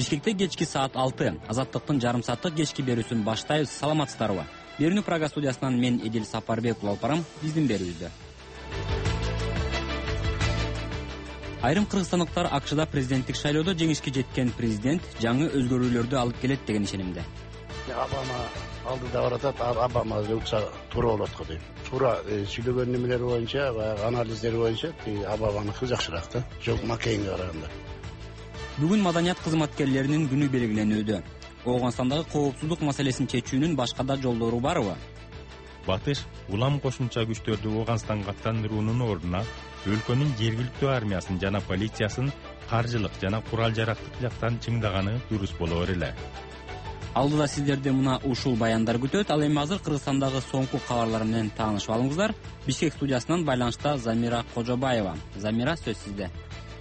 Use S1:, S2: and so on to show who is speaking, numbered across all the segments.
S1: Бишкекте кечки саат 6. Азаттыктын жарым сааттык кечки берүүсүн баштайбыз. Саламатсыздарбы? Берүүнү Прага студиясынан мен Эдил Сапарбеков алып барам. Биздин берүүбүздө. Айрым кыргызстандыктар АКШда президенттик шайлоодо жеңишке жеткен президент жаңы өзгөрүүлөрдү алып келет деген ишенимде.
S2: Обама алдыда баратат, Обама өксө туура болот го дейм. Туура сүйлөгөн немелери боюнча, анализдери боюнча Обаманыкы жакшыраак да, Джон Маккейнге караганда.
S1: Бүгүн маданият кызматкерлеринин күнү белгиленүүдө. Оогунстандагы коопсуздук маселесин чечүүнүн башка да жолдору барбы?
S3: Батыш улам кошумча күчтөрдү Оогунстанга аттандыруунун ордуна өлкөнүн жергиликтүү армиясын жана полициясын каржылык жана курал жарактык жактан чыңдаганы дурус болор эле.
S1: Алдыда сиздерди мына ушул баяндар күтөт. Ал эми азыр Кыргызстандагы соңку кабарлар менен таанышып алыңыздар. Бишкек студиясынан байланышта Замира Кожобаева. Замира, сөз сизде.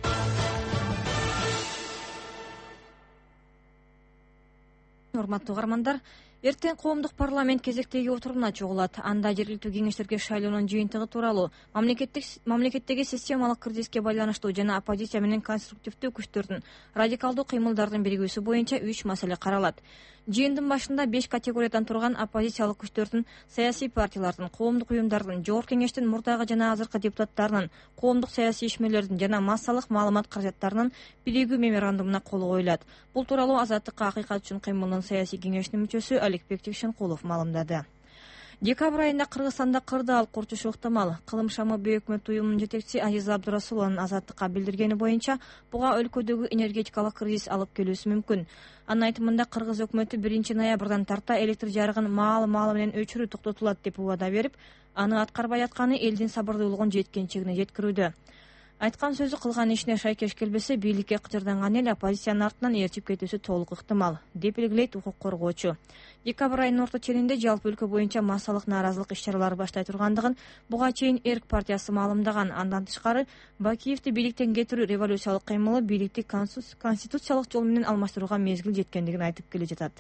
S4: Урматтуу угармандар, эртең коомдук парламент кезектеги отуруна чогулат. Анда жергиликтүү кеңештерге шайлоонун жыйынтыгы тууралуу, мамлекеттеги системалык кризиске байланыштуу жана оппозиция менен конструктивдүү күчтөрдүн радикалдуу кыймылдардын биригүүсү боюнча 3 маселе каралат. Жыйындын башында 5 категориядан турган оппозициялык күчтөрдүн, саясий партиялардын, коомдук уюмдардын, жогорку кеңештин мурдагы жана азыркы депутаттарынын, коомдук саясий ишмерлердин жана массалык маалымат каражаттарынын биригүү меморандумуна кол коюлат. Бул тууралуу Азаттыкка акыйкат үчүн кыймылдын саясий кеңешинин мүчөсү Аликбек Текшенкулов маалымдады. Декабрь айында Кыргызстанда кырдаал курчушу ыктымал. Кылым шамы бейөкмөт уюмунун жетекчиси Азиза Абдурасулованын Азаттыкка билдиргени боюнча, буга өлкөдөгү энергетикалык кризис алып келүүсү мүмкүн. Анын айтымында Кыргыз өкмөтү 1 ноябрдан тарта электр жарыгын маалы менен өчүрүү токтотулат деп убада берип, аны аткарбай атканы элдин сабырдуулугун жеткен чегине жеткирүүдө. Айткан сөзү кылган ишине шайкеш келбесе, бийликке кыжырданган эл оппозициянын артынан ээрчип кетүүсү толук ыктымал, деп белгилейт укук коргоочу. Декабрь айынын орто ченинде жалпы өлкө боюнча массалык нааразылык иш-чаралары баштай тургандыгын буга чейин ЭРК партиясы маалымдаган. Андан тышкары Бакиевди бийликтен кетирүү революциялык кыймылы бийликти конституциялык жол менен алмаштырууга мезгил жеткендигин айтып келе жатат.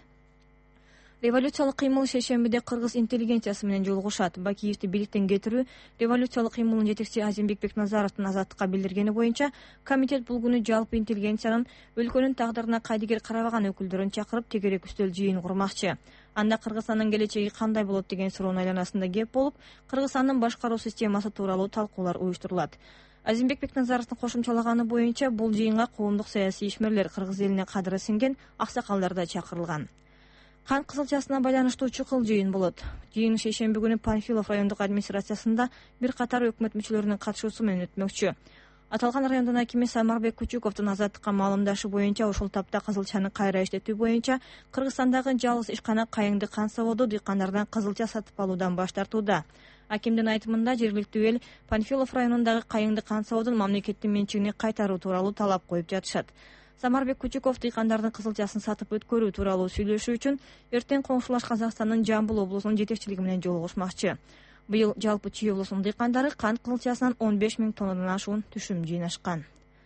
S4: Революциялык кыймыл шейшембиде кыргыз интеллигенциясы менен жолугушат. Бакиевди бийликтен кетирүү революциялык кыймылдын жетекчиси Азимбек Бекназаровдун Азаттыкка билдиргени боюнча, комитет бул күнү жалпы интеллигенциянын өлкөнүн тагдырына кайдыгер карабаган өкүлдөрүн чакырып тегерек үстөл жыйын курмакчы. Анда Кыргызстандын келечеги кандай болот деген суроонун айланасында кеп болуп, Кыргызстандын башкаруу системасы тууралуу талкуулар уюштурулат. Азимбек Бекназаровдун кошумчалаганы боюнча, бул жыйынга коомдук саясий ишмерлер, кыргыз элине кадыры сиңген аксакалдар да чакырылган. Кан кызылчасына байланыштуу чукул жыйын болот. Жыйын шейшемби күнү Панфилов райондук администрациясында бир катар өкмөт мүчөлөрүнүн катышуусу менен өтмөкчү. Аталган райондун акими Самарбек Кучуковдун Азаттыкка маалымдашы боюнча, ушул тапта кызылчаны кайра иштетүү боюнча Кыргызстандагы жалгыз ишкана Кайыңды кан заводу дыйкандардан кызылча сатып алуудан баш тартууда. Акимдин айтымында, жергиликтүү эл Панфилов районундагы Кайыңды кан заводун мамлекеттин менчигине кайтаруу тууралуу талап коюп жатышат. Самарбек Кучуков дыйкандардын кызылчасын сатып өткөрүү тууралуу сүйлөшүү үчүн эртең коңшулаш Казакстандын Жамбыл облусунун жетекчилиги менен жолугушмакчы. Быйыл жалпы Чүй облусунун дыйкандары кант кызылчасынан 15 000 тоннадан ашуун түшүм жыйнашкан.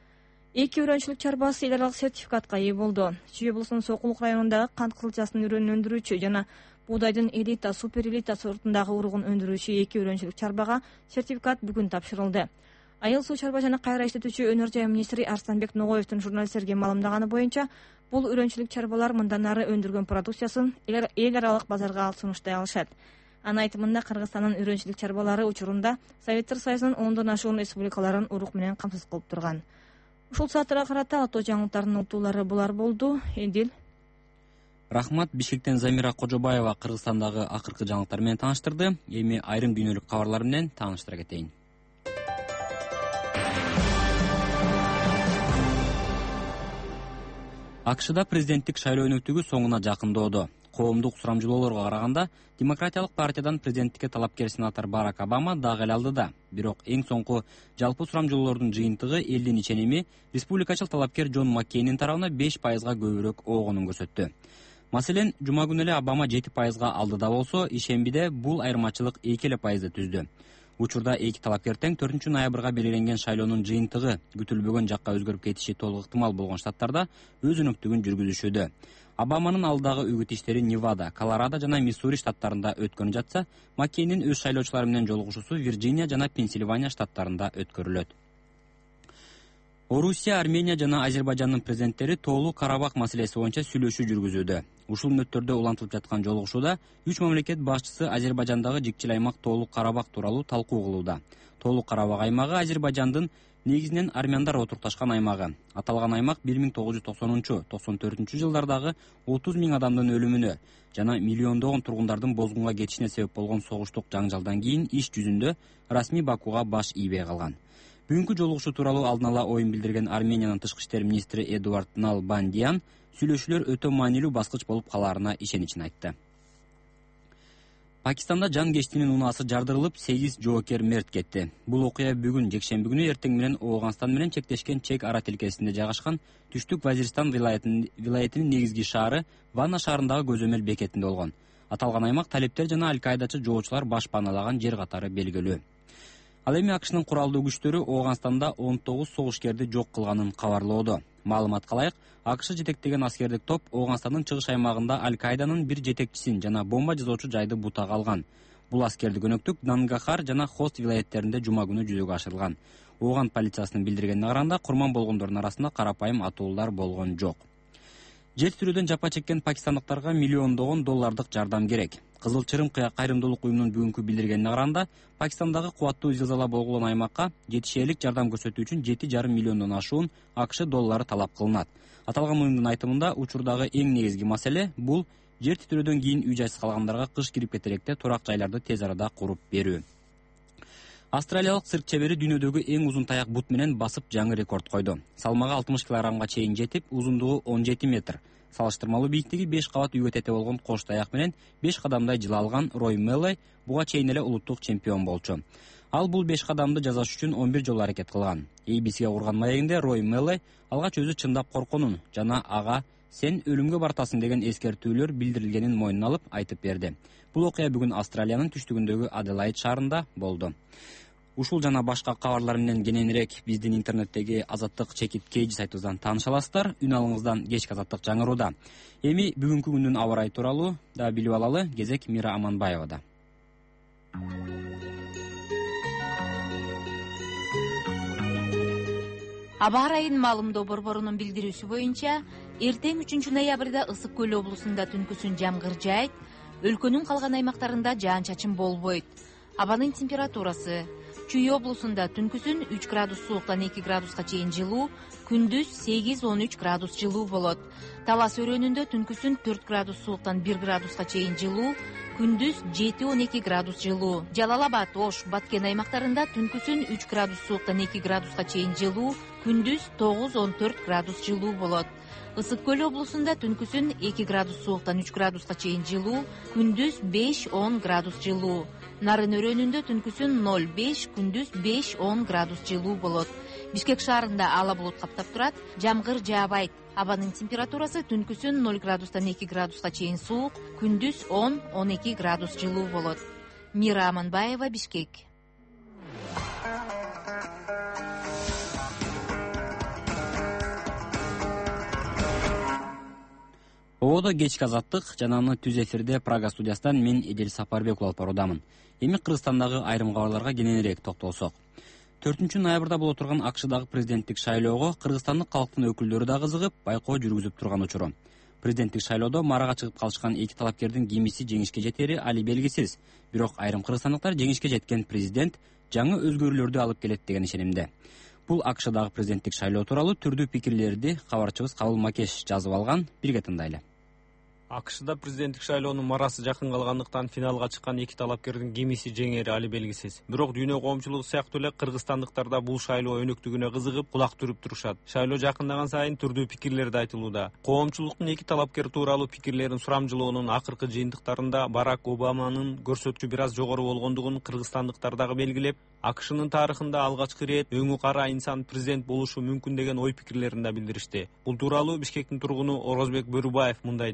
S4: 2 өрөөнчүлүк чарбасы эл аралык сертификатка ээ болду. Чүй облусунун Сокулук районундагы кант кызылчасынын үрөөнүн өндүрүүчү жана буудайдын элита, супер элита сортундагы уругун өндүрүүчү 2 өрөөнчүлүк чарбага сертификат бүгүн тапшырылды. Айыл суу чарба жана кайра иштетүүчү өнөр жай министри Арстанбек Ногоевдун журналисттерге маалымдаганы боюнча, бул өрөөнчүлүк чарбалар мындан ары өндүргөн продукциясын эл аралык базарга сунуштай алышат. Анын айтымында, Кыргызстандын өрөөнчүлүк чарбалары учурунда Советтер Союзунун 10дон ашуун республикаларын урук менен камсыз кылып турган. Ушул сааттарга карата ото жаңылыктардын уктуулары булар болду. Эдил.
S1: Рахмат. Бишкектен Замира Кожобаева Кыргызстандагы акыркы жаңылыктар менен тааныштырды. Эми айрым дүйнөлүк кабарлар менен тааныштыра кетейин. АКШда президенттик шайлоо өнөктүгү соңуна жакындоодо. Коомдук сурамжылоолорго караганда, Демократиялык партиядан президенттикке талапкер сенатор Барак Обама дагы эле алдыда. Бирок эң соңку жалпы сурамжылоолордун жыйынтыгы элдин иченими республикачыл талапкер Джон Маккейнин тарабына 5%га көбүрөөк огонун көрсөттү. Маселен, жума күнү эле Обама 7%га алдыда болсо, ишембиде бул айырмачылык 2% түздү. Учурда эки талапкер тең 4 ноябрга белгиленген шайлоонун жыйынтыгы күтүлбөгөн жакка өзгөрүп кетиши толук ыктымал болгон штаттарда өз өнөктүгүн жүргүзүшүүдө. Обаманын алдагы үгүт иштери Невада, Колорадо жана Миссури штаттарында өткөнү жатса, Маккейнин өз шайлоочулары менен жолугушуусу Вирджиния жана Пенсильвания штаттарында өткөрүлөт. Орусия, Армения жана Азербайжандын президенттери Тоолуу Карабах маселеси боюнча сүйлөшүү жүргүзүүдө. Ушул мүнөттөрдө улантылып жаткан жолугушууда 3 мамлекет башчысы Азербайжандагы жикчил аймак Тоолуу Карабах тууралуу талкуу кылууда. Тоолуу Карабах аймагы Азербайжандын негизинен армяндар отурукташкан аймагы. Аталган аймак 1990-94 жылдардагы 30 000 адамдын өлүмүнө жана миллиондогон тургундардын бозгунга кетишине себеп болгон согуштук жаңжалдан кийин иш жүзүндө расмий Бакуга баш ийбей калган. Бүгүнкү жолугушуу тууралуу алдын ала оюн билдирген Армениянын тышкы иштер министри Эдуард Налбандиан сүйлөшүүлөр өтө маанилүү баскыч болуп калаарына ишеничин айтты. Пакистанда жан кештинин унаасы жардырылып, 8 жоокер мерт кетти. Бул окуя бүгүн жекшемби күнү эртең менен Ооганстан менен чектешкен Чек ара тилкесинде жайгашкан Түштүк Вазиристан вилаятынын негизги шаары Ванна шаарындагы көзөмөл бекетинде болгон. Аталган аймак талептер жана аль-Каидачы жоочулар баш паналаган жер катары белгилүү. Ал эми АКШнын куралдуу күчтөрү Ооганстанда 19 согушкерди жок кылганын кабарлоодо. Маалыматка ылайык, АКШ жетектеген аскердик топ Ооганстандын чыгыш аймагында Аль-Каиданын бир жетекчисин жана бомба жасоочу жайды бутага алган. Бул аскердик өнөктүк Нангахар жана Хост вилаяттеринде жума күнү жүзөгө ашырылган. Ооган полициясынын билдиргенине караганда, курман болгондордун арасында карапайым атуулар болгон жок. Жер тирөөдөн жапа чеккен пакистандыктарга миллиондогон доллардык жардам керек. Кызыл Чырым кайрымдуулук уюмунун бүгүнкү билдиргенине караганда, Пакистандагы кубаттуу зилзала болгон аймакка жетишээлик жардам көрсөтүү үчүн 7,5 миллиондон ашуун АКШ доллары талап кылынат. Аталган уюмдун айтымында, учурдагы эң негизги маселе бул жер титирөөдөн кийин үй жайсыз калгандарга кыш кирип кетеректе турак жайларды тез арада куруп берүү. Австралиялык цирк чебери дүйнөдөгү эң узун таяк бут менен басып жаңы рекорд койду. Салмагы 60 килограммга чейин жетип, узундугу 17 метр. Салыштырмалуу бийиктиги 5 кабат үйгө тете болгон кош таяк менен 5 кадамдай жыла алган Рой Меллей буга чейин эле улуттук чемпион болчу. Ал бул 5 кадамды жасаш үчүн 11 жолу аракет кылган. ABC'ге курган маегинде Рой Меллей алгач өзү чындап корконун жана ага "Сен өлүмгө бартасың" деген эскертүүлөр билдирилгенин мойнуна алып айтып берди. Бул окуя бүгүн Австралиянын түштүгүндөгү Аделаид шаарында болду. Ушул жана башка кабарлар менен кененирээк биздин интернеттеги Азаттык чекит кейжи сайтыбыздан тааныша аласыздар. Үн алыңыздан кечки Азаттык жаңырууда. Эми бүгүнкү күндүн аба ырайы тууралуу да билип алалы. Кезек Мира Аманбаевада.
S5: Аба ырайынын маалымдоо борборунун билдирүүсү боюнча, эртең 3 ноябрда Ысык көл облусунда түнкүсүн жамгыр жаайт, өлкөнүн калган аймактарында жаан-чачын болбойт. Абанын температурасы: Чүй облусунда түнкүсүн 3 градус сууктан 2 градуска чейин жылуу, күндүз 8-13 градус жылуу болот. Талас өрөөнүндө түнкүсүн 4 градус сууктан 1 градуска чейин жылуу, күндүз 7-12 градус жылуу. Жалал-Абад, Ош, Баткен аймактарында түнкүсүн 3 градус сууктан 2 градуска чейин жылуу, күндүз 9-14 градус жылуу болот. Ысык көл облусунда түнкүсүн 2 градус сууктан 3 градуска чейин жылуу, күндүз 5-10 градус жылуу. Нарын өрөөнүндө түнкүсүн 0-5, күндүз 5-10 градус жылуу болот. Бишкек шаарында ала булут каптап турат, жамгыр жаабайт. Абанын температурасы түнкүсүн 0 градустан 2 градуска чейин суук, күндүз 10-12 градус жылуу болот. Мира Аманбаева, Бишкек.
S1: Ободо кечки Азаттык жананы түз эфирде Прага студиясынан мен Эдил Сапарбеков алып баруудамын. Эми Кыргызстандагы айрым кабарларга кененирээк токтолсок. 4 ноябрда боло турган АКШдагы президенттик шайлоого кыргызстандык калктын өкүлдөрү да кызыгып, байкоо жүргүзүп турган учуру. Президенттик шайлоодо марага чыгып калышкан эки талапкердин кимиси жеңишке жетери али белгисиз. Бирок айрым кыргызстандыктар жеңишке жеткен президент жаңы өзгөрүүлөрдү алып келет деген ишенимде. Бул АКШдагы президенттик шайлоо тууралуу түрдүү пикирлерди кабарчыбыз Кабыл Макеш жазып алган. Бирге тындайлы.
S6: АКШда президенттик шайлоонун марасы жакын калгандыктан финалга чыккан эки талапкердин кимиси жеңери али белгисиз. Бирок дүйнө коомчулугу сыяктуу эле кыргызстандыктар да бул шайлоо өнөктүгүнө кызыгып, кулак түрүп турушат. Шайлоо жакындаган сайын түрдүү пикирлер да айтылууда. Коомчулуктун эки талапкер тууралуу пикирлерин сурамжылоонун акыркы жыйынтыктарында Барак Обаманын көрсөткүчү бир аз жогору болгондугун кыргызстандыктар дагы белгилеп, АКШнын тарыхында алгачкы ирет өңү кара инсан президент болушу мүмкүн деген ой пикирлерин да билдиришти. Бул тууралуу Бишкектин тургуну Орозбек Бөрүбаев мындай дейт.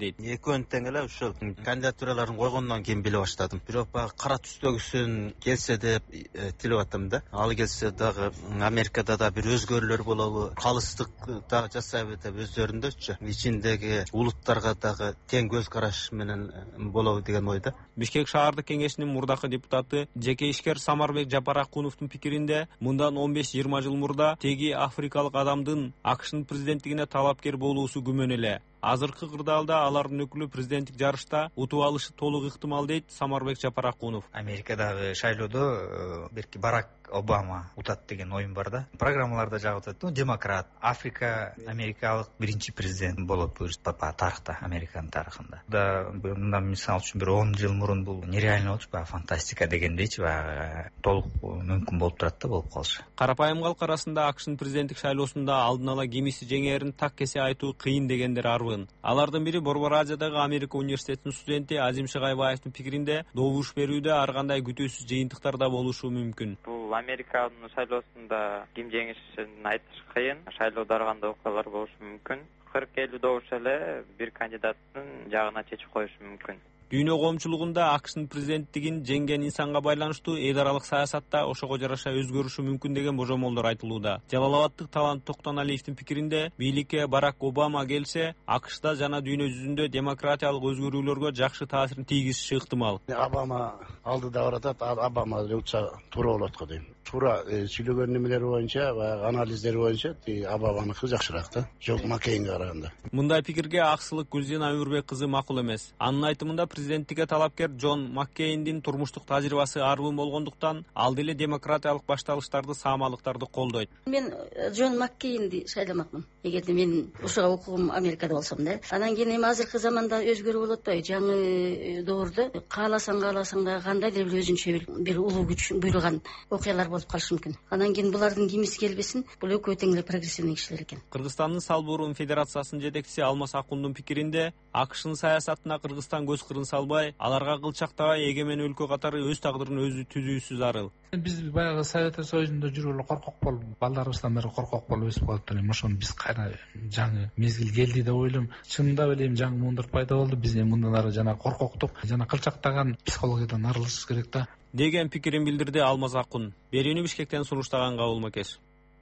S7: өткөндөн эле ушул кандидатураларын койгондон кийин биле баштадым. Бирок баягы кара түстөгүсүн келсе деп тилеп атам да. Ал келсе дагы Америкада да бир өзгөрүүлөр болобу, калыстык дагы жасайбы деп өздөрүндөчү ичиндеги улуттарга дагы тең көз караш менен болобу деген ойда.
S6: Бишкек шаардык кеңешинин мурдакы депутаты жеке ишкер Самарбек Жапаракуновдун пикиринде, мындан 15-20 жыл мурда теги африкалык адамдын АКШнын президенттигине талапкер болуусу күмөн эле. Азыркы кырдаалда алардын өкүлү президенттик жарышта утуп алышы толук ыктымал дейт Самарбек Жапаракунов.
S8: Америкадагы шайлоодо берки Барак Обама утат деген оюм бар да. Программаларда жагып атат. Демократ, Африка америкалык биринчи президент болот буюрат тарыхта, Американын тарыхында. Да мындан мисал үчүн бир 10 жыл мурун бул нереально болчу, фантастика дегендейчи, толук мүмкүн болуп турат да, болуп калышы.
S6: Карапайым калк арасында АКШнын президенттик шайлоосунда алдын ала кимиси жеңээрин так кесе айтуу кыйын дегендер арбын. Алардын бири Борбор Азиядагы Америка университетинин студенти Азим Шыгайбаевдин пикиринде, добуш берүүдө ар кандай күтүүсүз жыйынтыктар да болушу мүмкүн.
S9: Американын шайлоосунда ким жеңишин айтыш кыйын. Шайлоодо ар кандай окуялар болушу мүмкүн. 40-50 добуш эле бир кандидаттын жагына чечип коюшу мүмкүн.
S6: Дүйнө коомчулугунда АКШнын президенттигин жеңген инсанга байланыштуу эл аралык саясатта ошого жараша өзгөрүшү мүмкүн деген божомолдор айтылууда. Жалалабадтык Талант Токтоналиевдин пикиринде, бийликке Барак Обама келсе, АКШда жана дүйнө жүзүндө демократиялык өзгөрүүлөргө жакшы таасирин тийгизиши ыктымал.
S2: Обама алдыда баратат, Обама учса туура болот го дейм. Туура сүйлөгөн немелери боюнча, анализдери боюнча Обаманыкы жакшыраак да, Джон Маккейнге караганда.
S6: Мындай пикирге аксылык Гүлзина Өмүрбек кызы макул эмес. Анын айтымында президенттикке талапкер Джон Маккейндин турмуштук тажрыйбасы арбын болгондуктан, ал деле демократиялык башталыштарды, саамалыктарды колдойт.
S10: Мен Джон Маккейнди шайламакмын. Эгерде мен ушуга окугум Америкада болсом да. Анан кийин эми азыркы заманда өзгөрүү болот да. Жаңы доордо кааласаң да кандайдыр бир өзүнчө бир улуу күч буйруган окуялар болуп калышы мүмкүн. Анан кийин булардын кимиси келбесин, бул экөө тең эле прогрессивный кишилер экен.
S6: Кыргызстандын Салбурун Федерациясынын жетекчиси Алмаз Акундун пикиринде, АКШнын саясатына Кыргызстан көз кырын салбай, аларга кылчактабай эгемен өлкө катары өз тагдырын өзү түзүүсү зарыл.
S11: Биз баягы Совет Союзунда жүрүп эле коркок болуп, балдарыбыздан бери коркок болуп өсүп калып эле, ошону биз кайра жаңы мезгил келди деп ойлойм. Чынында эле жаңы муундар пайда болду. Биз мындан ары жана коркоктук, жана кылчактаган психологиядан арылышыбыз керек да.
S6: Деген пикирин билдирди Алмаз Акун. Берүүнү Бишкектен сунуштаган Кабыл Макеш.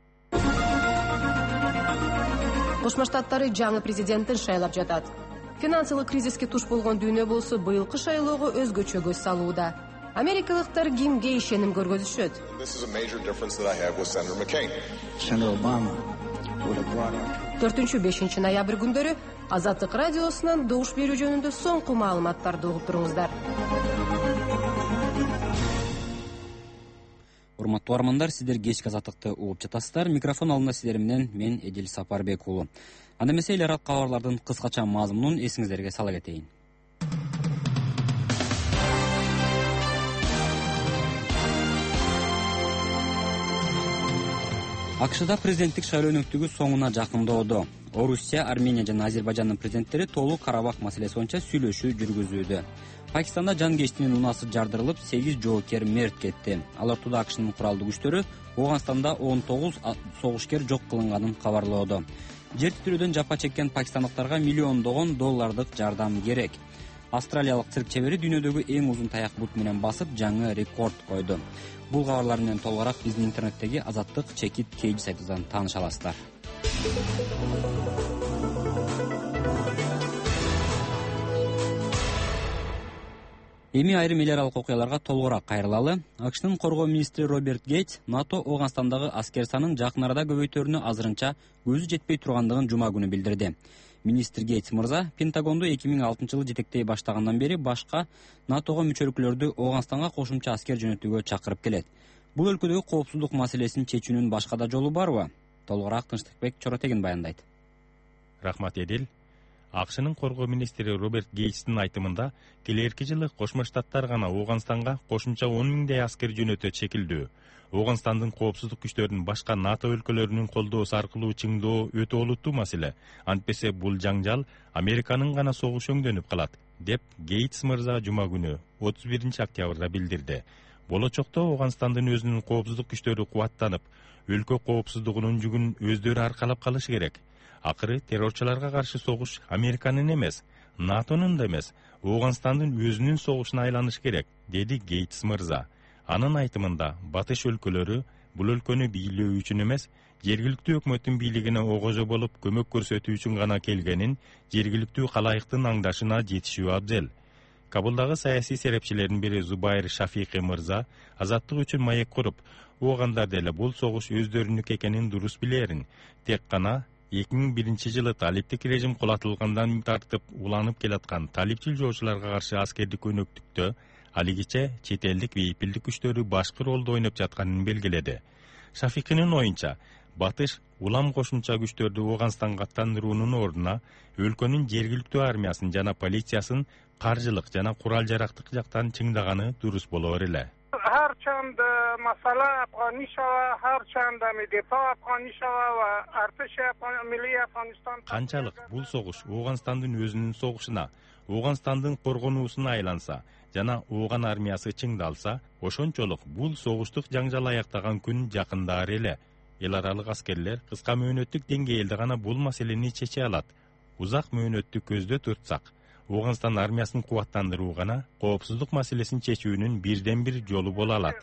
S12: Кошмо Штаттары жаңы президенттин шайлап жатат. Финансылык кризиске туш болгон дүйнө болсо быйылкы шайлоого өзгөчө көз салууда. Америкалыктар кимге ишеним көргөзүшөт? 4-5 ноябрь күндөрү Азаттык радиосунан добуш берүү жөнүндө соңку маалыматтарды угуп туруңуздар.
S1: Урматтуу армандар, сиздер кечки Азаттыкты угуп жатасыздар. Микрофон алдында сиздер менен мен Эдил Сапарбек уулу. Анда эмесе эл аралык кабарлардын кыскача мазмунун эсиңиздерге сала кетейин. АКШда президенттик шайлоо өнөктүгү соңуна жакындоодо. Орусия, Армения жана Азербайжандын президенттери Тоолуу Карабах маселеси боюнча сүйлөшүү жүргүзүүдө. Пакистанда жангечтинин унаасы жардырылып, 8 жоокер мерт кетти. Ал ортодо АКШнын куралдуу күчтөрү Ооганстанда 19 согушкер жок кылынганын кабарлоодо. Жер титирөөдөн жапа чеккен пакистандыктарга миллиондогон доллардык жардам керек. Австралиялык цирк чебери дүйнөдөгү эң узун таяк бут менен басып, жаңы рекорд койду. Бул кабарлар менен толугураак биздин интернеттеги Азаттык чекит кейж сайтынан тааныша аласыздар. Эми айрым эл аралык окуяларга толугураак кайрылалы. АКШнын коргоо министри Роберт Гейтс НАТО Ооганстандагы аскер санын жакын арада көбөйтөрүнө азырынча көзү жетпей тургандыгын жума күнү билдирди. Министр Гейтс мырза Пентагонду 2006 жылы жетектей баштагандан бери башка НАТОго мүчө өлкөлөрдү Ооганстанга кошумча аскер жөнөтүүгө чакырып келет. Бул өлкөдөгү коопсуздук маселесин чечүүнүн башка да жолу барбы? Толугураак Тынчтыкбек Чоротегин баяндайт.
S3: Рахмат Эдил. АКШнын коргоо министри Роберт Гейтстин айтымында, келерки жылы Кошмо Штаттар гана Ооганстанга кошумча 10 000 аскер жөнөтө чекилдүү. Ооганстандын коопсуздук күчтөрүнүн башка НАТО өлкөлөрүнүн колдоосу аркылуу чыңдоо өтө олуттуу маселе. Антпесе бул жаңжал Американын гана согуш өңдөнүп калат, деп Гейтс мырза жума күнү 31 октябрда билдирди. Болочокто Ооганстандын өзүнүн коопсуздук күчтөрү кубаттанып, өлкө коопсуздугунун жүгүн өздөрү аркалап калышы керек. Акыры террорчуларга каршы согуш Американын эмес, NATO'nун да эмес, Ооганстандын өзүнүн согушуна айланыш керек, деди Гейтс мырза. Анын айтымында батыш өлкөлөрү бул өлкөнү бийлөө үчүн эмес, жергиликтүү өкмөттүн бийлигине огожо болуп көмөк көрсөтүү үчүн гана келгенин жергиликтүү калайыктын аңдашына жетишүү абзел. Кабулдагы саясий серепчилердин бири Зубайр Шафикый мырза азаттык үчүн маек куруп, оогандар деле бул согуш өздөрүнүкү экенин дурус билерин. Тек гана 2001-жылы талиптик режим кулатылгандан тартып уланып келаткан талипчил жоочуларга каршы аскердик өнөктүктө алигиче чет элдик бейпилдик күчтөрү башкы ролду ойноп жатканын белгиледи. Шафикинин оюнча, батыш улам кошумча күчтөрдү Ооганстанга аттандыруунун ордуна өлкөнүн жергиликтүү армиясын жана полициясын каржылык жана курал-жарактык жактан чыңдаганы дурус болор эле.
S13: هرچند مسئله افغانی شود، هرچند دفاع افغانی شود و ارتش ملی افغانستان
S3: канчалык бул согуш Ооганстандын өзүнүн согушуна, Ооганстандын коргонуусуна айланса жана Ооган армиясы чыңдалса, ошончолук бул согуштук жаңжал аяктаган күн жакындар эле. Эл аралык аскерлер кыска мөөнөттүк деңгээлде гана бул маселени чече алат. Узак мөөнөттү көздө турсак, Ооганстан армиясын кубаттандыруу гана коопсуздук маселесин чечүүнүн бирден бир жолу боло алат.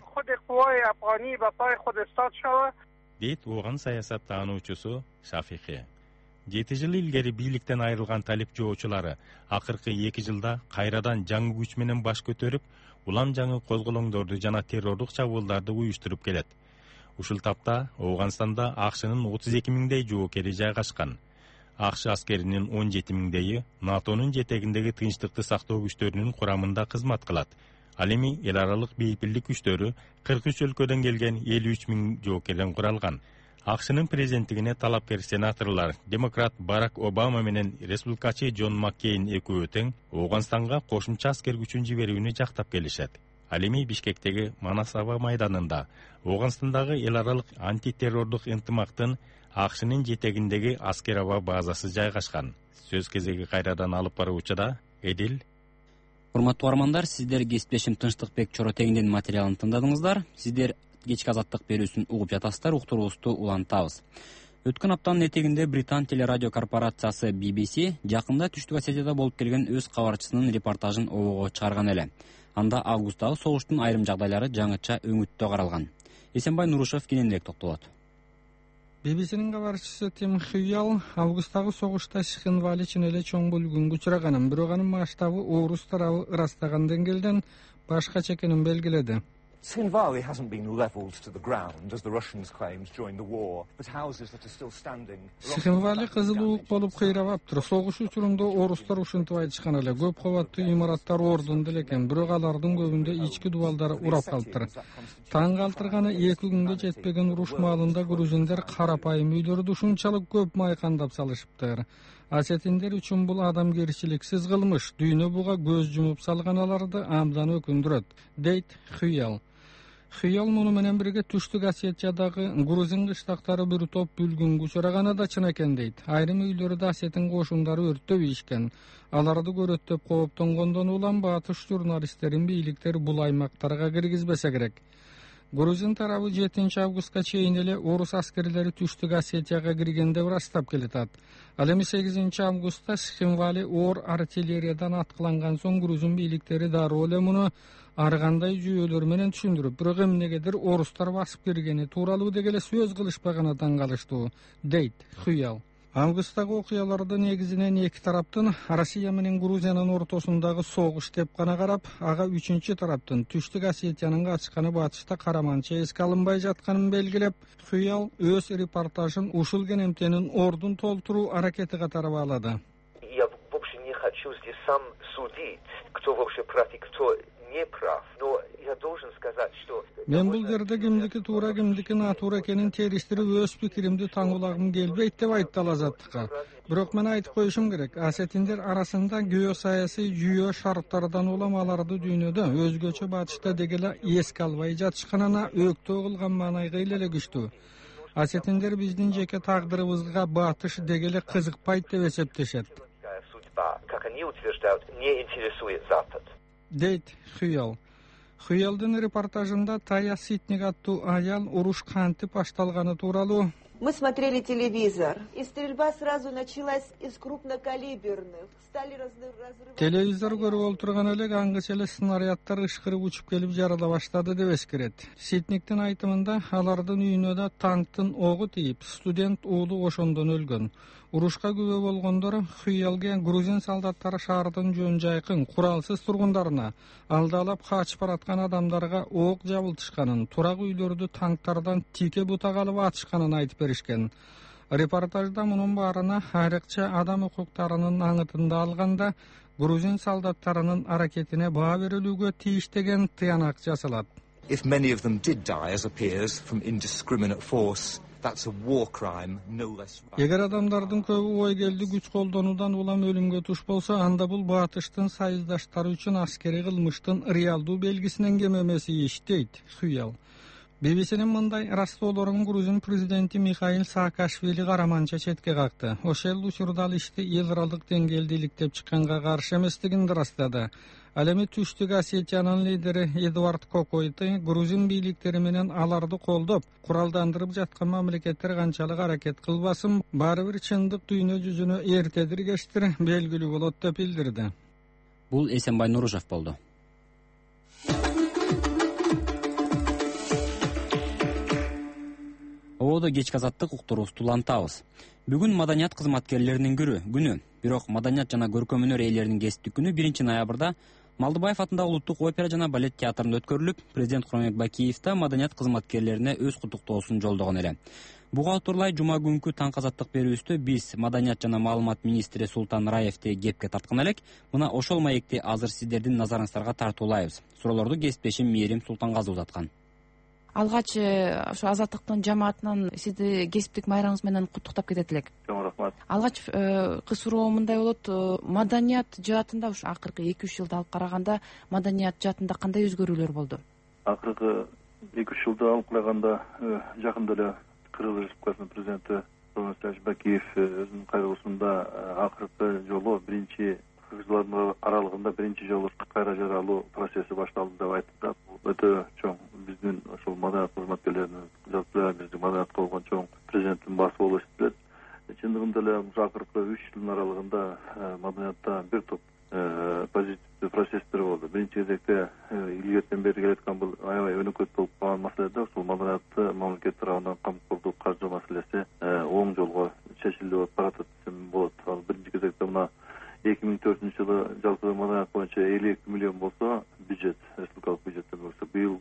S3: Дейт Ооган саясаттануучусу Шафикый. 7 жыл илгери бийликтен айрылган талип жоочулары акыркы 2 жылда кайрадан жаңы күч менен баш көтөрүп, улам жаңы козголоңдорду жана террорлук чабуулдарды уюштуруп келет. Ушул тапта Ооганстанда АКШнын 32 миңдей жоокери жайгашкан. АКШ аскеринин 17 миңдейи НАТОнун жетегиндеги тынчтыкты сактоо күчтөрүнүн курамында кызмат кылат. Ал эми эл аралык бейпилдик күчтөрү 43 өлкөдөн келген 53 миң жоокерден куралган. АКШнын президенттигине талапкер сенаторлор демократ Барак Обама менен республикачы Джон Маккейн экөө тең Ооганстанга кошумча аскер күчүн жиберүүнү жактап келишет. Ал эми Бишкектеги Манас аба майданында Ооганстандагы эл аралык антитеррорлук ынтымактын АКШнын жетегиндеги аскер аба базасы жайгашкан. Сөз кезеги кайрадан алып баруучуда Эдил.
S1: Урматтуу угармандар, сиздер кесиптешим Тынчтыкбек Чоротегиндин материалын тыңдадыңыздар. Сиздер кечки азаттык берүүсүн угуп жатасыздар, уктуруубузду улантабыз. Өткөн аптанын этегинде Британ телерадио корпорациясы BBC жакында Түштүк Осетияда болуп келген өз кабарчысынын репортажын обого чыгарган эле. Анда августтагы согуштун айрым жагдайлары жаңыча өңүттө каралган. Эсенбай Нурушев кененирээк токтолот.
S14: BBC'nin кабарчысы Тим Хюял августтагы согушта Схинвали үчүн эле чоң бөлгөнгө учраганын, бирок анын масштабы орус тарабы ырастаган деңгээлден башкача экенин белгиледи.
S15: Shinvali hasn't been leveled to the ground as the Russians claimed during the war, but houses that are still standing.
S14: Схинвали кызылуук болуп кыйрабаптыр. Согуш учурунда орустар ушинтип айтышкан эле. Көп кабаттуу имараттар ордунда экен, бирок алардын көбүндө ички дубалдары урап калыптыр. Таң калтырганы 2 күнгө жетпеген уруш маалында грузиндер карапайым үйлөрдү ушунчалык көп майкандап салышыптыр. Осетиндер үчүн бул адамгерчиликсиз кылмыш. Дүйнө буга көз жумуп салганаларды абдан өкүндүрөт, дейт Хюял. Хюял муну менен бирге Түштүк Осетиядагы грузин кыштактары бир топ бүлгүнгө учраганы да чын экен дейт. Айрым үйлөрдө Осетин кошундары өрттөп ийишкен. Аларды көрөттөп кооптонгондон улам батыш журналисттерин бийликтер бул аймактарга киргизбесе керек. Грузин тарабы 7 августка чейин эле орус аскерлери Түштүк Осетияга киргенде ырастап келатат. Ал эми 8 августта Схинвали оор артиллериядан аткыланган соң грузин бийликтери дароо эле муну ар кандай жүйөлөр менен түшүндүрүп, бирок эмнегедир орустар басып киргени тууралуу деги эле сөз кылышпаганы таң калыштуу, дейт Хюял. Августтагы окуяларды негизинен эки тараптын Россия менен Грузиянын ортосундагы согуш деп гана карап, ага үчүнчү тараптын Түштүк Осетиянын качканы батышта караманча эске алынбай жатканын белгилеп, Хюял өз репортажын ушул кенемтенин ордун толтуруу аракети катары баалады.
S15: Я вообще не хочу здесь сам судить, кто вообще прав и кто не прав, но я должен сказать, что
S14: мен бул жерде кимдики туура, кимдики натуура экенин териштирип өз пикиримди таңуулагым келбейт деп айтты ал азаттыкка. Бирок мен айтып коюшум керек, осетиндер арасында геосаясий жүйө шарттардан улам аларды дүйнөдө өзгөчө батышта деги эле эске албай жатышканына өктөө кылган маанайга эле күчтүү. Осетиндер биздин жеке тагдырыбызга батыш деги эле кызыкпайт деп эсептешет.
S15: Как они утверждают, не интересует Запад.
S14: Дейт Хюял. Хюялдын репортажында Тая Ситник аттуу аял уруш кантип башталганы тууралуу
S16: Мы смотрели телевизор, и стрельба сразу началась из крупнокалиберных. Стали разрывы.
S14: Телевизор көрүп олтурган эле аңгыча эле снаряддар ышкырып учуп келип жарыла баштады деп эскерет. Ситниктин айтымында алардын үйүнө да танктын огу тийип, студент уулу ошондон өлгөн. Урушка күбө болгондор Хуялга грузин солдаттары шаардын жөн жайкын куралсыз тургундарына алдалап качып бараткан адамдарга ок жабылтышканын, турак үйлөрдү танктардан тике бутак алып атышканын айтып беришкен. Репортажда мунун баарына айрыкча адам укуктарынын аңытында алганда грузин солдаттарынын аракетине баа берилүүгө тийиш деген тыянак жасалат.
S17: If many of them did die as appears from indiscriminate force, that's a war crime no less.
S14: Эгер адамдардын көбү ой келди күч колдонуудан улам өлүмгө туш болсо, анда бул батыштын сайыздаштары үчүн аскери кылмыштын реалдуу белгисинен кем эмес иш дейт Хуял. ББСнин мындай растоолорун грузин президенти Михаил Саакашвили караманча четке какты. Ошол учурда ал ишти эл аралык деңгээлде иликтеп чыкканга каршы эместигин ырастады. Ал эми Түштүк Осетиянын лидери Эдуард Кокойты грузин бийликтери менен аларды колдоп, куралдандырып жаткан мамлекеттер канчалык аракет кылбасын, баары бир чындык дүйнө жүзүнө эртедир кечтир белгилүү болот деп билдирди.
S1: Бул Эсенбай Нурушев болду. Ободо кечки азаттык уктуруубузду улантабыз. Бүгүн маданият кызматкерлеринин күнү. Бирок маданият жана көркөм өнөр ээлеринин кесиптик күнү 1-ноябрда Малдыбаев атындагы Улуттук опера жана балет театрында өткөрүлүп, президент Курманбек Бакиев да маданият кызматкерлерине өз куттуктоосун жолдогон эле. Буга отурлай жума күнкү таңкы азаттык берүүбүздө биз маданият жана маалымат министри Султан Раевди кепке тарткан элек. Мына ошол маекти азыр сиздердин назарыңыздарга тартуулайбыз. Суроолорду кесиптешим Мээрим Султангазы узаткан.
S18: Алгач ошо азаттыктын жамаатынан сизди кесиптик майрамыңыз менен куттуктап кетет элек.
S19: Чоң рахмат.
S18: Алгач суроо мындай болот, маданият жаатында ушу акыркы 2-3 жылды алып караганда маданият жаатында кандай өзгөрүүлөр болду?
S19: Акыркы 2-3 жылды алып караганда жакында эле Кыргыз Республикасынын президенти Курманбек Бакиев өзүнүн кайрылуусунда акыркы жолу биринчи кыргызлардын аралыгында биринчи жолу кайра жаралуу процесси башталды деп айтты. Өтө чоң биздин ошол маданият кызматкерлеринин жалпы биздин маданиятка болгон чоң президенттин баасы болуп эсептелет. Чындыгында эле акыркы 3 жылдын аралыгында маданиятта бир топ позитивдүү процесстер болду. Биринчи кезекте илгертен бери келаткан бул аябай өнөкөт болуп калган маселеде ушул маданиятты мамлекет тарабынан камкордук каржы маселеси оң жолго чечилип баратат десем болот. Ал биринчи кезекте мына 2004-жылы жалпы маданият боюнча 52 миллион болсо, бюджет, республикалык бюджеттен болсо, быйыл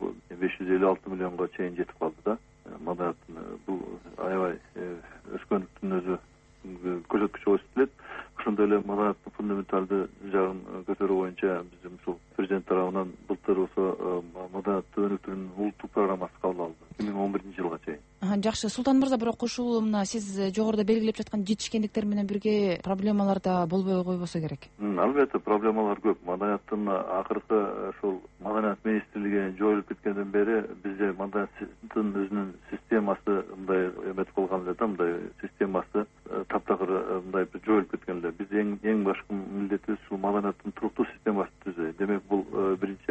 S19: 556 миллионго чейин жетип калды да. Маданияттын бул аябай өскөндүктүн өзү көрсөткүчү болуп эсептелет. Ошондой эле маданияттын фундаменталдуу жагын көтөрүү боюнча биз ушул президент тарабынан былтыр ошо маданиятты өнүктүрүүнүн улуттук программасы кабыл алынды 2011-жылга чейин.
S18: Жакшы, Султан мырза, бирок ушул мына сиз жогоруда белгилеп жаткан жетишкендиктер менен бирге проблемалар да болбой койбосо керек.
S19: Албетте проблемалар көп. Маданияттын акыркы ушул маданият министрлиги жоюлуп кеткенден бери бизде маданияттын өзүнүн системасы мындай эметип калган эле да, мындай системасы таптакыр мындай жоюлуп кеткен эле. Биз эң башкы милдетибиз ушул маданияттын туруктуу системасын түзүү. Демек бул биринчи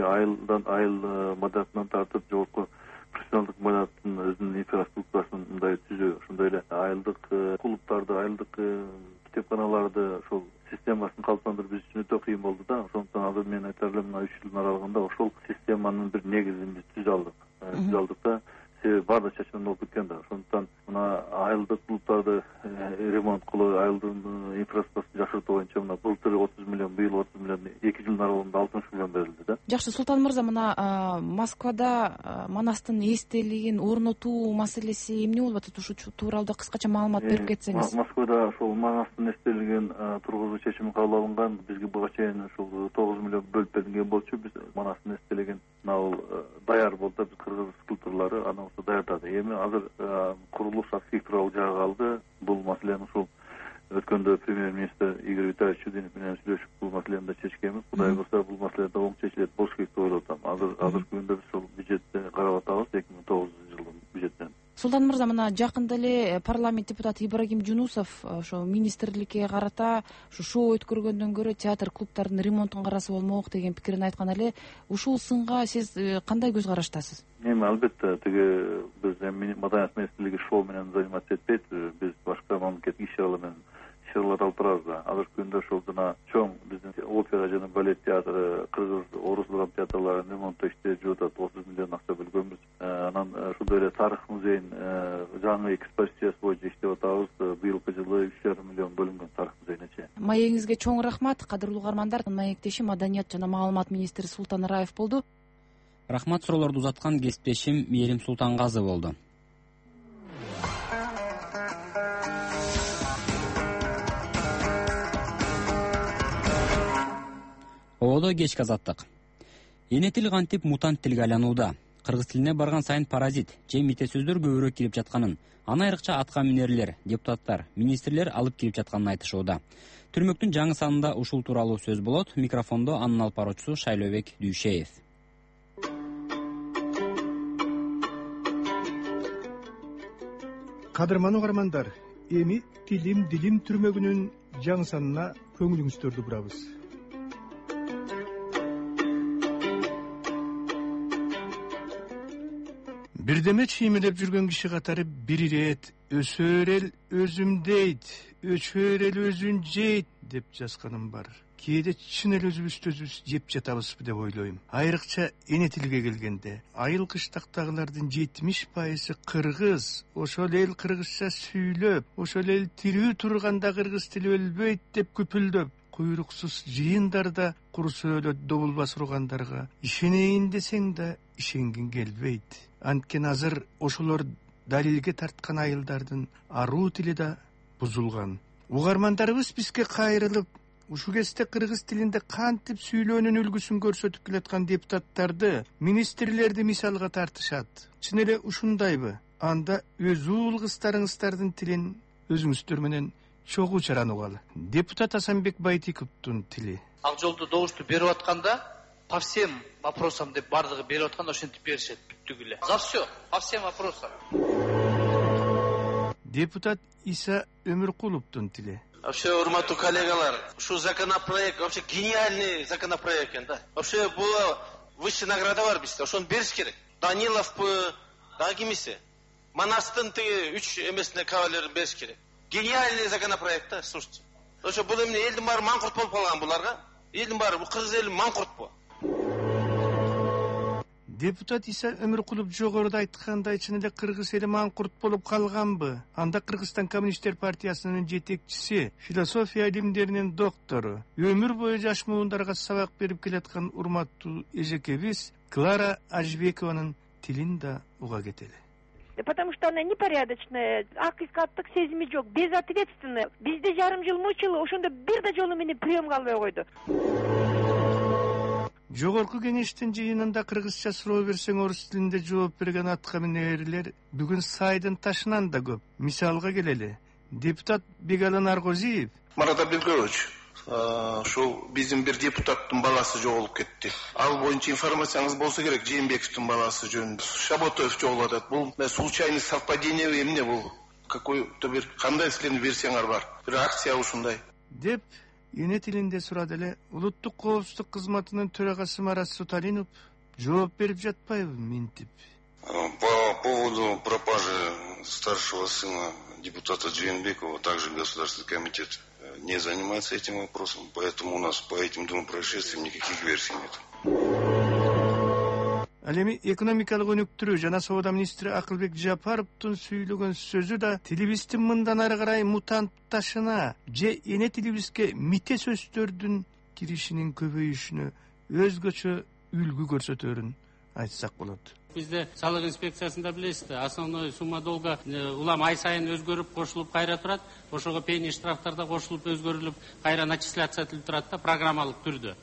S19: айыл маданиятынан тартып жогорку профессионалдык маданияттын өзүнүн инфраструктурасын мындай түзүү. Ошондой эле айылдык клубтарды, айылдык китепканаларды ошол системасын калыптандыруу биз үчүн өтө кыйын болду да. Ошондуктан азыр мен айтар элем мына 3 жылдын аралыгында ошол системанын бир негизин биз түзүп алдык. Түзүп алдык да. Себеби баардык чачыман болуп кеткен да. Ошондуктан мына айылдык клубтарды ремонт кылуу, айылдын инфраструктурасын жакшыртуу боюнча мына былтыр 30 миллион, быйыл 30 миллион, 2 жылдын аралыгында 60 миллион берилди да.
S18: Жакшы, Султан мырза, мына Москвада Манастын эстелигин орнотуу маселеси эмне болуп атат? Ушу тууралуу кыскача маалымат берип кетсеңиз.
S19: Москвада ошол Манастын эстелигин тургузуу чечими кабыл алынган. Бизге буга чейин ушул 9 миллион бөлүп берилген болчу. Биз Манастын эстелигин мына даяр болду. Биз кыргыз скульпторлору аны даярдады. Эми азыр курулуш архитектуралык жагы калды. Бул маселени ушул өткөндө премьер-министр Игорь Витальевич Чудинов менен сүйлөшүп бул маселени да чечкенбиз. Кудай буюрса бул маселе да оң чечилет болуш керек деп ойлоп атам. Азыркы күндө биз ушул бюджетти карап атабыз, 2009 жылдын бюджетинен.
S18: Султан мырза, мына жакында эле парламент депутаты Ибрагим Жунусов ошо министрликке карата шоу өткөргөндөн көрө театр клубтардын ремонтун караса болмок деген пикирин айткан эле. Ушул сынга сиз кандай көз караштасыз?
S19: Эми албетте тиги биз маданият министрлиги шоу менен заниматься этпейт, биз башка мамлекеттик иш-чаралар менен иш-чаралар алып барабыз да. Азыркы күндө ошол жана чоң биздин опера жана балет театры, кыргыз, орус драма театрларын ремонттоо иштери жүрүп атат. 30 миллион акча бөлгөнбүз. Анан ошондой эле тарых музейин жаңы экспозициясы боюнча иштеп атабыз. Быйылкы жылы 3,5 миллион бөлүнгөн тарых музейине.
S18: Маегиңизге чоң рахмат, кадырлуу угармандар. Маектешим маданият жана маалымат министри Султан Раев болду.
S1: Рахмат, суроолорду узаткан кесиптешим Мээрим Султангазы болду. Ободо кечки азаттык. Эне тил кантип мутант тилге айланууда? Кыргыз тилине барган сайын паразит же мите сөздөр көбүрөөк кирип жатканын, аны айрыкча атка минерлер, депутаттар, министрлер алып кирип жатканын айтышууда. Түрмөктүн жаңы санында ушул тууралуу сөз болот. Микрофондо анын алып баруучусу Шайлообек Дүйшеев.
S20: Кадырман угармандар, эми тилим дилим түрмөгүнүн жаңы санына көңүлүңүздөрдү бурабыз. Бирдеме чиймелеп жүргөн киши катары бир ирет өсөр эл өзүм дейт, өчөр эл өзүн жейт деп жазганым бар. Кээде чын эле өзүбүздү өзүбүз жеп жатабызбы деп ойлойм. Айрыкча эне тилге келгенде айыл кыштактагылардын 70% кыргыз, ошол эл кыргызча сүйлөп, ошол эл тирүү турганда кыргыз тили өлбөйт деп күпүлдөп, куйруксуз жыйындарда кур сөөлөт добул басып ургандарга ишенейин десең да ишенгин келбейт. Анткени азыр ошолор далилге тарткан айылдардын аруу тили да бузулган. Угармандарыбыз бизге кайрылып, ушул кезде кыргыз тилинде кантип сүйлөөнүн үлгүсүн көрсөтүп келаткан депутаттарды, министрлерди мисалга тартышат. Чын эле ушундайбы? Анда өз уул кыздарыңыздардын тилин өзүңүздөр менен чогуу чаранугалы. Депутат Асанбек Байтиковдун тили.
S21: Ак жолду добушту берип атканда по всем вопросам деп бардыгы берип атканда ошентип беришет бүттүк эле. За все, по всем вопросам.
S20: Депутат Иса Өмүркуловдун тили.
S22: Вообще, урматтуу коллегалар, ушул законопроект вообще гениальный законопроект экен да. Вообще буга высшая награда бар бизде, ошону бериш керек. Даниловпу, дагы кимиси? Манастын тиги 3 эмесине кавалерин бериш керек. Гениальный законопроект да, слушайте. Ошо бул эмне элдин баары маңкурт болуп калган буларга? Элдин баары бул кыргыз эли маңкуртпу?
S20: Депутат Иса Өмүркулов жогоруда айткандай чын эле кыргыз эли маңкурт болуп калганбы? Анда Кыргызстан Коммунисттер партиясынын жетекчиси, философия илимдеринин доктору, өмүр бою жаш муундарга сабак берип келаткан урматтуу эжекебиз Клара Ажбекованын тилин да уга кетели.
S23: Потому что она непорядочная, акылкаттык сезими жок, безответственная. Бизде жарым жыл мучылы, ошондо бир да жолу мени приемга албай койду.
S20: Жогорку кеңештин жыйынында кыргызча суроо берсең орус тилинде жооп берген атка минерлер бүгүн сайдын ташынан да көп. Мисалга келели. Депутат Бегалан Аргозиев.
S22: Марат Абдулкарович, ушул биздин бир депутаттын баласы жоголуп кетти. Ал боюнча информацияңыз болсо керек, Жээнбековдун баласы жөнүндө. Шаботоев жоголуп атат. Бул случайный совпадение эмне бул? Какой-то бир кандай силердин версияңар бар? Бир акция ушундай.
S20: Деп эне тилинде сурады эле улуттук коопсуздук кызматынын төрагасы Марат Суталинов жооп берип жатпайбы ментип?
S24: По поводу пропажи старшего сына депутата Джейнбекова, также Государственный комитет не занимается этим вопросом, поэтому у нас по этим двум происшествиям никаких версий нет.
S20: Ал эми экономикалык өнүктүрүү жана соода министри Акылбек Жапаровдун сүйлөгөн сөзү да тилибиздин мындан ары карай мутантташына же эне тилибизге мите сөздөрдүн киришинин көбөйүшүнө өзгөчө үлгү көрсөтөрүн айтсак болот.
S25: Бизде салык инспекциясында билесиз, основной сумма долга улам ай сайын өзгөрүп, кошулуп кайра турат. Ошого пени штрафтар да кошулуп, өзгөрүлүп, кайра начисляция этилип турат да программалык түрдө.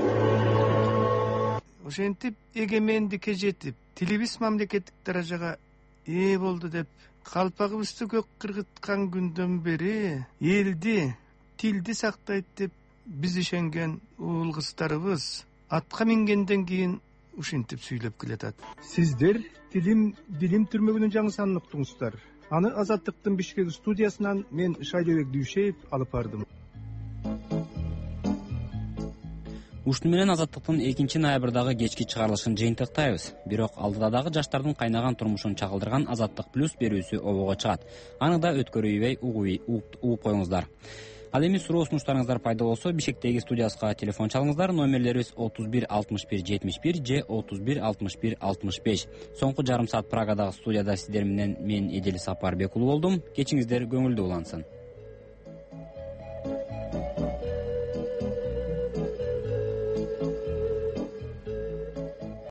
S20: Ошентип эгемендикке жетип, тилибиз мамлекеттик даражага ээ болду деп калпагыбызды көк кыргыткан күндөн бери элди, тилди сактайт деп биз ишенген уул кыздарыбыз атка мингенден кийин ушинтип сүйлөп келатат. Сиздер билим түрмөгүнүн жаңы санын уктуңуздар. Аны Азаттыктын Бишкек студиясынан мен Шайлообек Дүйшеев алып бардым.
S1: Ушуну менен Азаттыктын 2-ноябрдагы кечки чыгарылышын жыйынтыктайбыз. Бирок алдыда дагы жаштардын кайнаган турмушун чагылдырган Азаттык плюс берүүсү обого чыгат. Аны да өткөрүбөй угуп коюңуздар. Ал эми суроо сунуштарыңыздар пайда болсо Бишкектеги студиясына телефон чалыңыздар. Номерлерибиз 31 61 71 же 31 61 65. Соңку жарым саат Прагадагы студияда сиздер менен мен Эдил Сапарбек уулу болдум. Кечиңиздер көңүлдүү улансын.